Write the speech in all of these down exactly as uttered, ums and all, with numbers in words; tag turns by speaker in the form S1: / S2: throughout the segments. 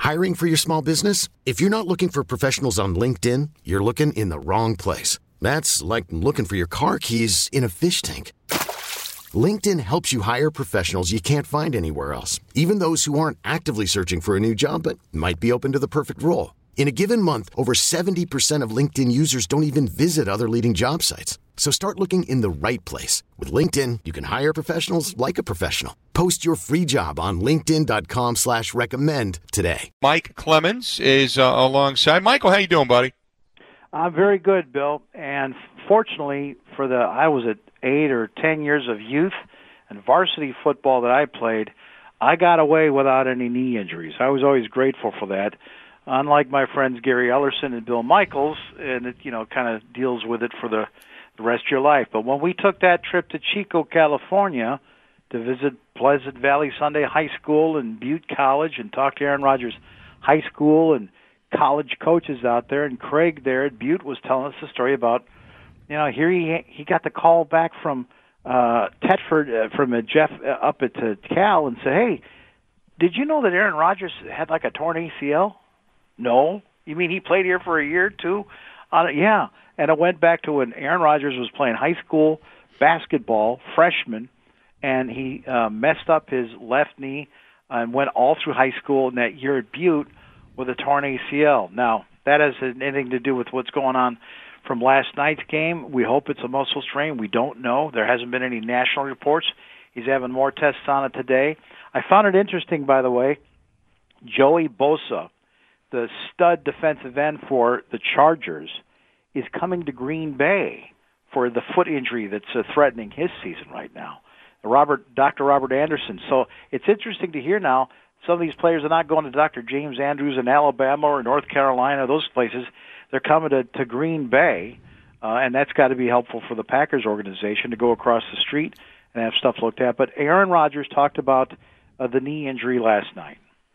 S1: Hiring for your small business? If you're not looking for professionals on LinkedIn, you're looking in the wrong place. That's like looking for your car keys in a fish tank. LinkedIn helps you hire professionals you can't find anywhere else, even those who aren't actively searching for a new job but might be open to the perfect role. In a given month, over seventy percent of LinkedIn users don't even visit other leading job sites. So start looking in the right place. With LinkedIn, you can hire professionals like a professional. Post your free job on linkedin.com slash recommend today.
S2: Mike Clemens is uh, alongside. Michael, how you doing, buddy?
S3: I'm very good, Bill. And fortunately, for the I was at eight or ten years of youth and varsity football that I played, I got away without any knee injuries. I was always grateful for that. Unlike my friends Gary Ellerson and Bill Michaels, and it you know kind of deals with it for the, the rest of your life. But when we took that trip to Chico, California, to visit Pleasant Valley Sunday High School and Butte College and talk to Aaron Rodgers High School and college coaches out there, and Craig there at Butte was telling us a story about, you know, here he he got the call back from uh, Tetford, uh, from uh, Jeff uh, up at uh, Cal, and said, hey, did you know that Aaron Rodgers had like a torn A C L? No. You mean he played here for a year or two? Uh, yeah. And it went back to when Aaron Rodgers was playing high school basketball, freshman, and he uh, messed up his left knee and went all through high school in that year at Butte with a torn A C L. Now, that has anything to do with what's going on from last night's game. We hope it's a muscle strain. We don't know. There hasn't been any national reports. He's having more tests on it today. I found it interesting, by the way, Joey Bosa, the stud defensive end for the Chargers, is coming to Green Bay for the foot injury that's uh, threatening his season right now. Robert, Doctor Robert Anderson. So it's interesting to hear now some of these players are not going to Doctor James Andrews in Alabama or North Carolina, those places. They're coming to, to Green Bay, uh, and that's got to be helpful for the Packers organization to go across the street and have stuff looked at. But Aaron Rodgers talked about uh, the knee injury last night.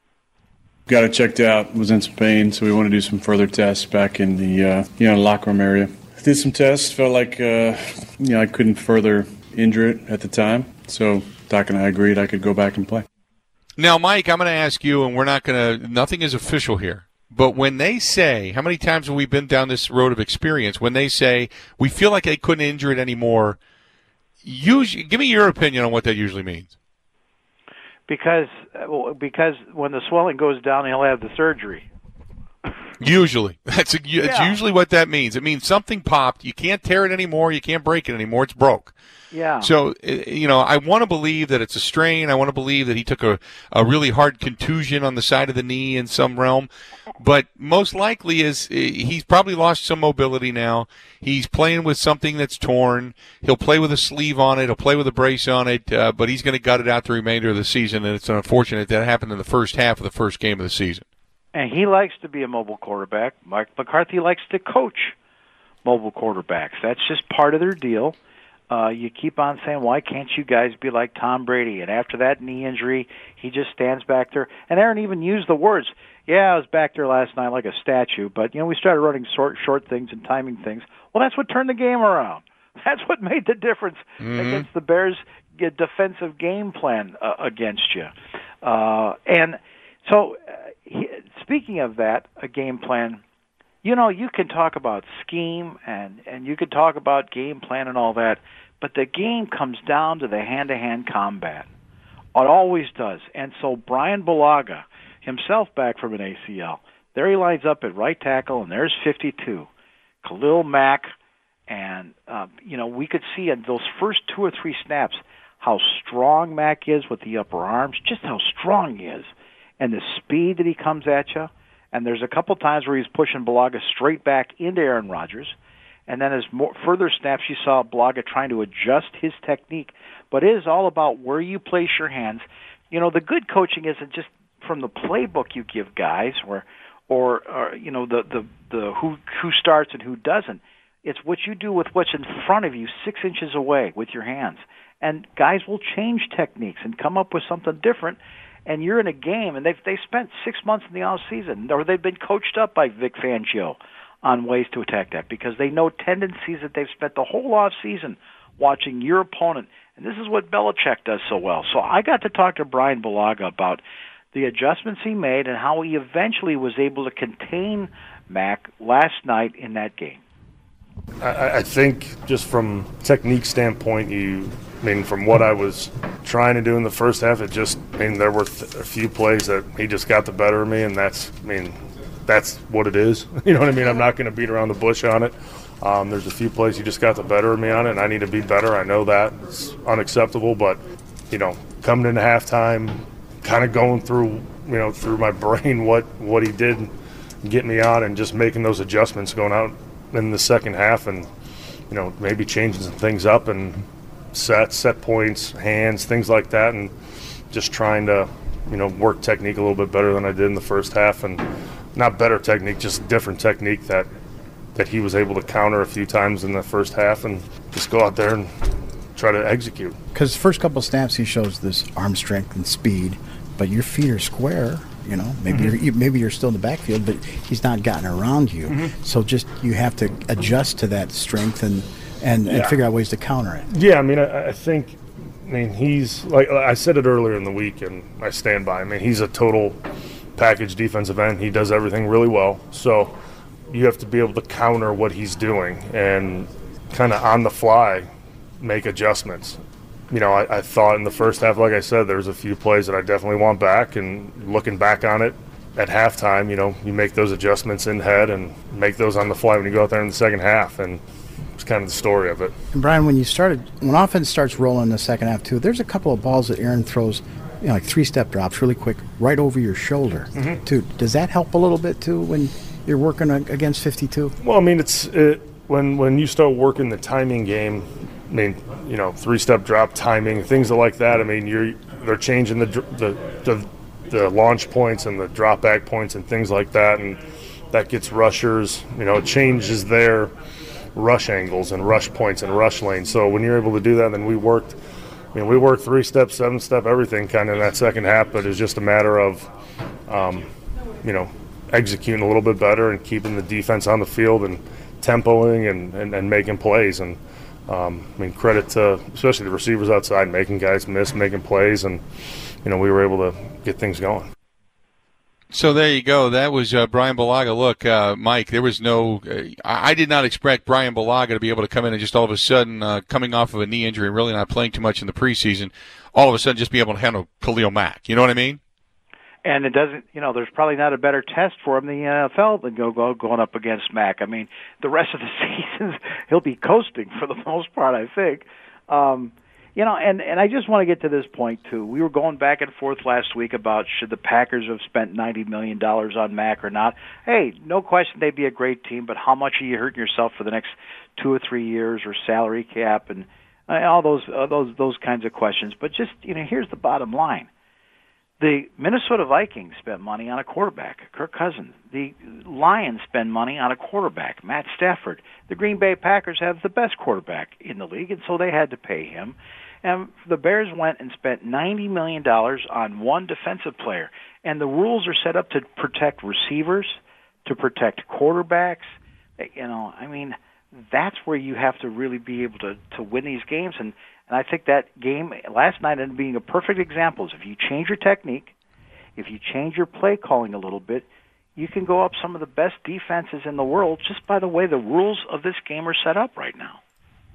S4: Got it checked out, was in some pain, so we want to do some further tests back in the uh, you know locker room area. Did some tests, felt like uh, you know I couldn't further injure it at the time, so Doc and I agreed I could go back and play.
S2: Now, Mike, I'm going to ask you, and we're not going to, nothing is official here, but when they say, how many times have we been down this road of experience, when they say, we feel like they couldn't injure it anymore, usually, give me your opinion on what that usually means.
S3: Because because when the swelling goes down, he'll have the surgery.
S2: Usually. That's, a, that's
S3: yeah.
S2: usually what that means. It means something popped. You can't tear it anymore. You can't break it anymore. It's broke.
S3: Yeah.
S2: So, you know, I want to believe that it's a strain. I want to believe that he took a, a really hard contusion on the side of the knee in some realm. But most likely is he's probably lost some mobility now. He's playing with something that's torn. He'll play with a sleeve on it. He'll play with a brace on it. Uh, but he's going to gut it out the remainder of the season. And it's unfortunate that happened in the first half of the first game of the season.
S3: And he likes to be a mobile quarterback. Mike McCarthy likes to coach mobile quarterbacks. That's just part of their deal. Uh, you keep on saying, why can't you guys be like Tom Brady? And after that knee injury, he just stands back there. And Aaron even used the words, yeah, I was back there last night like a statue, but, you know, we started running short, short things and timing things. Well, that's what turned the game around. That's what made the difference mm-hmm. against the Bears' defensive game plan uh, against you. Uh, and so, uh, he, speaking of that, a game plan, you know, you can talk about scheme and, and you can talk about game plan and all that, but the game comes down to the hand-to-hand combat. It always does. And so Brian Bulaga, himself back from an A C L, there he lines up at right tackle, and there's fifty-two. Khalil Mack, and, uh, you know, we could see in those first two or three snaps how strong Mack is with the upper arms, just how strong he is, and the speed that he comes at you. And there's a couple times where he's pushing Bulaga straight back into Aaron Rodgers. And then as more further snaps, you saw Bulaga trying to adjust his technique. But it is all about where you place your hands. You know, the good coaching isn't just from the playbook you give guys or, or, or you know, the, the, the who, who starts and who doesn't. It's what you do with what's in front of you six inches away with your hands. And guys will change techniques and come up with something different. And you're in a game, and they've they spent six months in the off season, or they've been coached up by Vic Fangio on ways to attack that because they know tendencies that they've spent the whole off season watching your opponent. And this is what Belichick does so well. So I got to talk to Brian Bulaga about the adjustments he made and how he eventually was able to contain Mac last night in that game.
S5: I, I think just from technique standpoint, you, I mean, from what I was trying to do in the first half, it just, I mean, there were th- a few plays that he just got the better of me, and that's, I mean, that's what it is. You know what I mean? I'm not going to beat around the bush on it. Um, there's a few plays he just got the better of me on it, and I need to be better. I know that. It's unacceptable, but, you know, coming into halftime, kind of going through, you know, through my brain what, what he did get me on and just making those adjustments going out in the second half and, you know, maybe changing some things up and sets, set points, hands, things like that, and just trying to, you know, work technique a little bit better than I did in the first half. And not better technique, just different technique that that he was able to counter a few times in the first half and just go out there and try to execute.
S6: Because the first couple of snaps he shows this arm strength and speed, but your feet are square. You know, maybe mm-hmm. you're maybe you're still in the backfield, but he's not gotten around you. Mm-hmm. So just you have to adjust to that strength and and, yeah. and figure out ways to counter it.
S5: Yeah, I mean, I, I think, I mean, he's like I said it earlier in the week, and I stand by. I mean, he's a total package defensive end. He does everything really well. So you have to be able to counter what he's doing and kind of on the fly make adjustments. You know, I, I thought in the first half, like I said, there's a few plays that I definitely want back, and looking back on it at halftime, you know, you make those adjustments in head and make those on the fly when you go out there in the second half, and it's kind of the story of it.
S6: And Brian, when you started, when offense starts rolling in the second half too, there's a couple of balls that Aaron throws, you know, like three-step drops really quick right over your shoulder mm-hmm. too. Does that help a little bit too when you're working against fifty-two?
S5: Well, I mean, it's it, when when you start working the timing game. I mean, you know, three-step drop timing, things like that. I mean, you're they're changing the the the, the launch points and the drop back points and things like that, and that gets rushers. You know, it changes their rush angles and rush points and rush lanes. So when you're able to do that, then we worked. I mean, we worked three-step, seven-step, everything kind of in that second half, but it's just a matter of, um, you know, executing a little bit better and keeping the defense on the field and tempoing and, and, and making plays. And um, I mean, credit to especially the receivers outside, making guys miss, making plays, and, you know, we were able to get things going.
S2: So there you go. That was uh, Bryan Bulaga. Look, uh, Mike, there was no uh, – I did not expect Bryan Bulaga to be able to come in and just all of a sudden, uh, coming off of a knee injury and really not playing too much in the preseason, all of a sudden just be able to handle Khalil Mack. You know what I mean?
S3: And it doesn't – you know, there's probably not a better test for him in the N F L than go, go going up against Mack. I mean, the rest of the season, he'll be coasting for the most part, I think. Um You know, and, and I just want to get to this point, too. We were going back and forth last week about should the Packers have spent ninety million dollars on Mack or not. Hey, no question they'd be a great team, but how much are you hurting yourself for the next two or three years or salary cap and uh, all those uh, those those kinds of questions. But just, you know, here's the bottom line. The Minnesota Vikings spent money on a quarterback, Kirk Cousins. The Lions spend money on a quarterback, Matt Stafford. The Green Bay Packers have the best quarterback in the league, and so they had to pay him. And the Bears went and spent ninety million dollars on one defensive player. And the rules are set up to protect receivers, to protect quarterbacks. You know, I mean, that's where you have to really be able to, to win these games. And, and I think that game last night ended up being a perfect example. If you change your technique, if you change your play calling a little bit, you can go up some of the best defenses in the world just by the way the rules of this game are set up right now.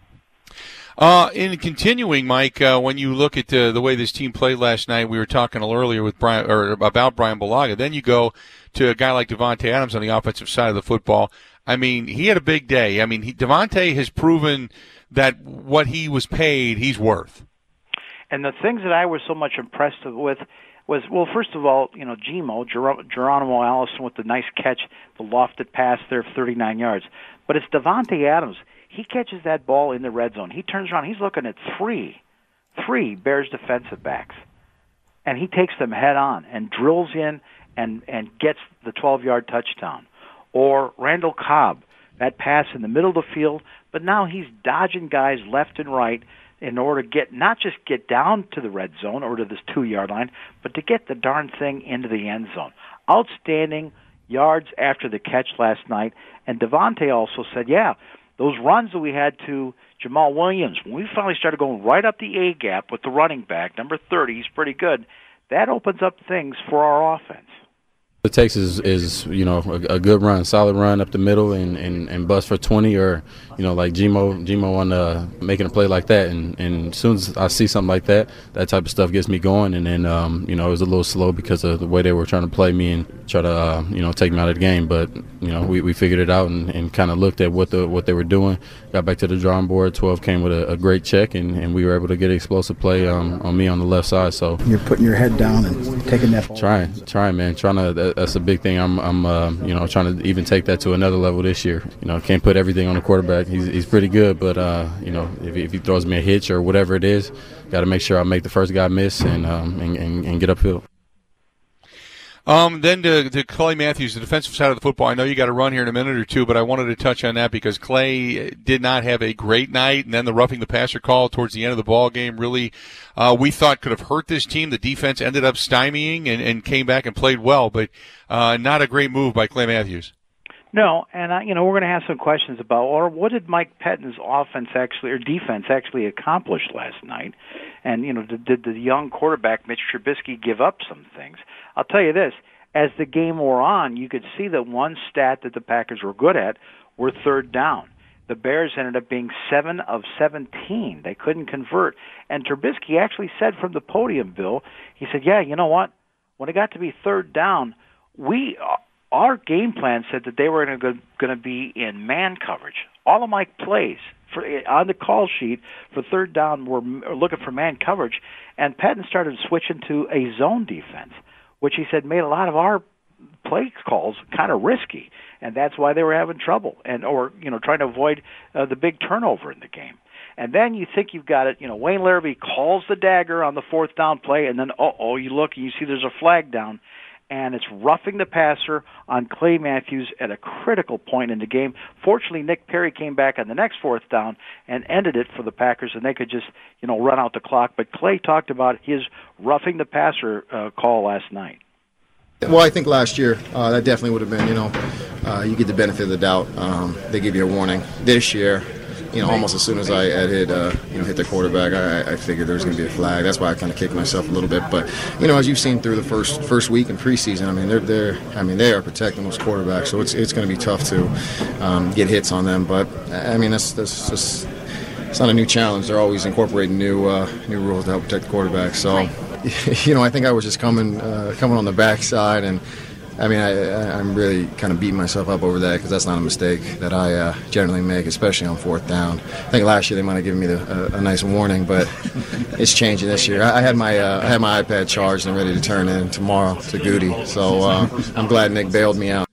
S2: Uh, in continuing, Mike, uh, when you look at uh, the way this team played last night, we were talking a little earlier with Brian or about Bryan Bulaga. Then you go to a guy like Davante Adams on the offensive side of the football. I mean, he had a big day. I mean, he, Davante has proven that what he was paid, he's worth.
S3: And the things that I was so much impressed with was, well, first of all, you know, Gmo, Ger- Geronimo Allison with the nice catch, the lofted pass there of thirty-nine yards. But it's Davante Adams. He catches that ball in the red zone. He turns around. He's looking at three, three Bears defensive backs. And he takes them head on and drills in and, and gets the twelve-yard touchdown. Or Randall Cobb, that pass in the middle of the field, but now he's dodging guys left and right in order to get, not just get down to the red zone or to this two-yard line, but to get the darn thing into the end zone. Outstanding yards after the catch last night. And Davante also said, yeah, those runs that we had to Jamal Williams, when we finally started going right up the A-gap with the running back, number thirty, he's pretty good, that opens up things for our offense.
S7: What it takes is, is you know, a, a good run, solid run up the middle and, and, and bust for twenty, or, you know, like Gmo, Gmo on uh, making a play like that. And, and as soon as I see something like that, that type of stuff gets me going. And then, um, you know, it was a little slow because of the way they were trying to play me and try to, uh, you know, take me out of the game. But, you know, we, we figured it out and, and kind of looked at what the what they were doing, got back to the drawing board. twelve came with a, a great check, and, and we were able to get an explosive play um, on me on the left side. So
S6: you're putting your head down and taking that ball.
S7: Trying, trying, man. Trying to, that, that's a big thing. I'm, I'm uh, you know, trying to even take that to another level this year. You know, can't put everything on the quarterback. He's, he's pretty good, but, uh, you know, if, if he throws me a hitch or whatever it is, got to make sure I make the first guy miss and um, and, and, and get upfield.
S2: Um, then to, to Clay Matthews, the defensive side of the football. I know you got to run here in a minute or two, but I wanted to touch on that because Clay did not have a great night, and then the roughing the passer call towards the end of the ball game really, uh, we thought could have hurt this team. The defense ended up stymieing and, and came back and played well, but uh, not a great move by Clay Matthews.
S3: No, and I, you know, we're going to have some questions about, or what did Mike Pettine's offense actually, or defense actually accomplish last night? And, you know, did, did the young quarterback, Mitch Trubisky, give up some things? I'll tell you this, as the game wore on, you could see that one stat that the Packers were good at were third down. The Bears ended up being seven of seventeen. They couldn't convert. And Trubisky actually said from the podium, Bill, he said, yeah, you know what? When it got to be third down, we... our game plan said that they were going to be in man coverage. All of my plays for, on the call sheet for third down were looking for man coverage, and Patton started switching to a zone defense, which he said made a lot of our play calls kind of risky, and that's why they were having trouble, and or you know trying to avoid uh, the big turnover in the game. And then you think you've got it. You know, Wayne Larrabee calls the dagger on the fourth down play, and then uh oh, you look and you see there's a flag down. And it's roughing the passer on Clay Matthews at a critical point in the game. Fortunately, Nick Perry came back on the next fourth down and ended it for the Packers, and they could just, you know, run out the clock. But Clay talked about his roughing the passer uh, call last night.
S8: Well, I think last year uh, that definitely would have been, you know, uh, you get the benefit of the doubt. Um, they give you a warning. This year, you know, almost as soon as I had hit, uh, you know, hit the quarterback, I, I figured there was going to be a flag. That's why I kind of kicked myself a little bit. But you know, as you've seen through the first first week in preseason, I mean, they're they're, I mean, they are protecting those quarterbacks, so it's it's going to be tough to um, get hits on them. But I mean, that's that's just it's not a new challenge. They're always incorporating new uh, new rules to help protect the quarterback. So, you know, I think I was just coming uh, coming on the backside and. I mean, I, I'm really kind of beating myself up over that because that's not a mistake that I uh, generally make, especially on fourth down. I think last year they might have given me the, a, a nice warning, but it's changing this year. I, I had my uh, I had my iPad charged and ready to turn in tomorrow to Goody, so uh, I'm glad Nick bailed me out.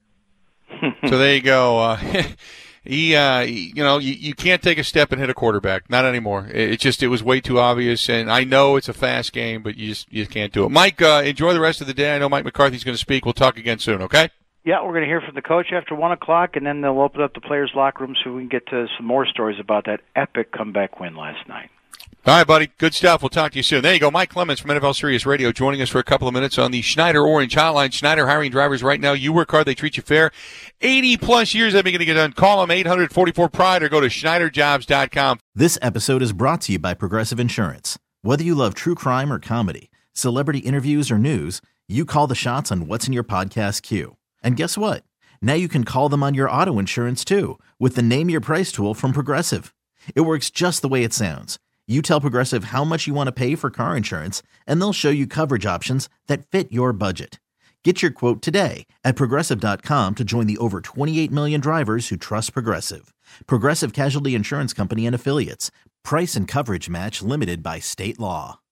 S2: So there you go. Uh, he, uh, he, you know, you, you can't take a step and hit a quarterback. Not anymore. It, it just it was way too obvious. And I know it's a fast game, but you just you just can't do it. Mike, uh, enjoy the rest of the day. I know Mike McCarthy's going to speak. We'll talk again soon. Okay?
S3: Yeah, we're going to hear from the coach after one o'clock, and then they'll open up the players' locker room so we can get to some more stories about that epic comeback win last night.
S2: All right, buddy. Good stuff. We'll talk to you soon. There you go. Mike Clemens from N F L Sirius Radio joining us for a couple of minutes on the Schneider Orange Hotline. Schneider hiring drivers right now. You work hard. They treat you fair. eighty-plus years they've been going to get done. Call them eight hundred forty-four pride or go to Schneider Jobs dot com.
S9: This episode is brought to you by Progressive Insurance. Whether you love true crime or comedy, celebrity interviews or news, you call the shots on what's in your podcast queue. And guess what? Now you can call them on your auto insurance too with the Name Your Price tool from Progressive. It works just the way it sounds. You tell Progressive how much you want to pay for car insurance, and they'll show you coverage options that fit your budget. Get your quote today at Progressive dot com to join the over twenty-eight million drivers who trust Progressive. Progressive Casualty Insurance Company and Affiliates. Price and coverage match limited by state law.